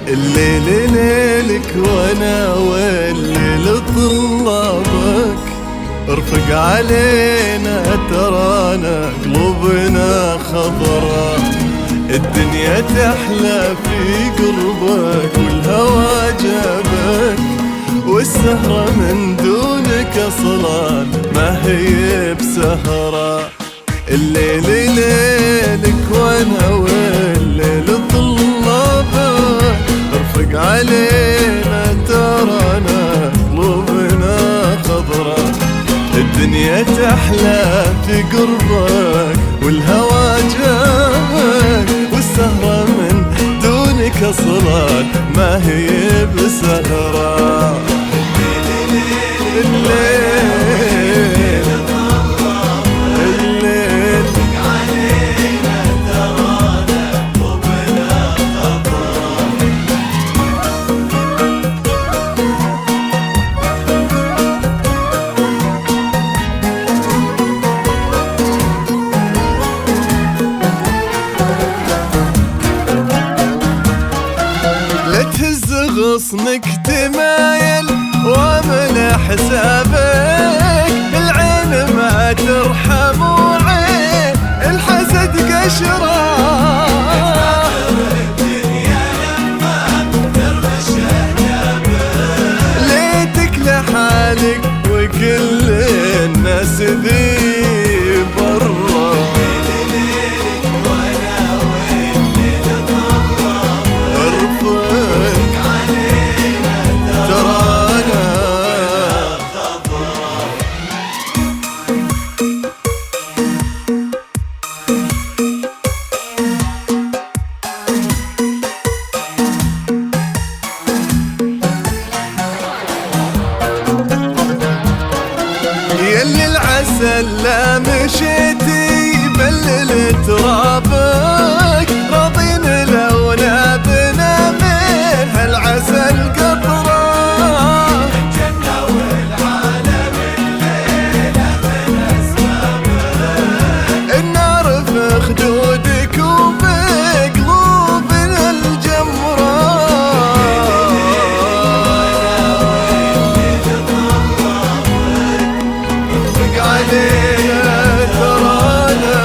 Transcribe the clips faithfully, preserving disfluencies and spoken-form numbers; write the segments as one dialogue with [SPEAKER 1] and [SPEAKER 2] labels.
[SPEAKER 1] الليل ليلك وانا والليل طلابك، ارفق علينا ترانا قلوبنا خضرا، الدنيا تحلى في قربك والهوى جابك، والسهرة من دونك اصلا ما هي بسهرة. الليل ليلك وانا والليل طلابك، ارفق علينا ترانا قلوبنا خضرا، الدنيا تحلى في قربك والهوى جابك، والسهرة من دونك اصلا ما هي بسهرة. الليل الليل علينا ترانا قلوبنا خضرا. لا تهز غصنك تمايل وامل حسابك، العين ما ترحم وعين الحسد قشرة، الدنيا لما ترمش حجابك، ليتك لحالك وكل الناس ذي برا. يلي العسل لا مشيتي يبلل ترابك، راضين لو نابنا من هالعسل قطرة، الجنة والعالم الليلة من أسبابك، النار في خدودك وبقلوبنا الجمرة، علينا ترانا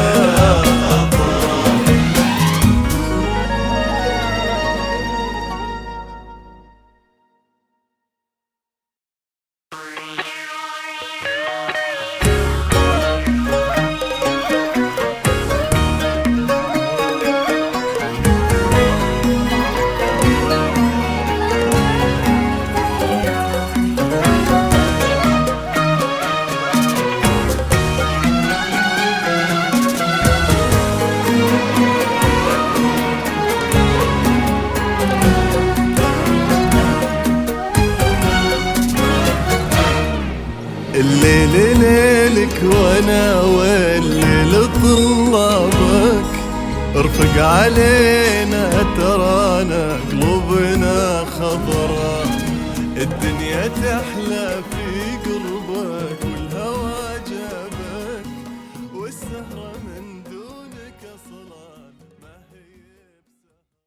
[SPEAKER 1] الليل ليلك وانا والليل طلابك، ارفق علينا ترانا قلوبنا خضرا، الدنيا تحلى في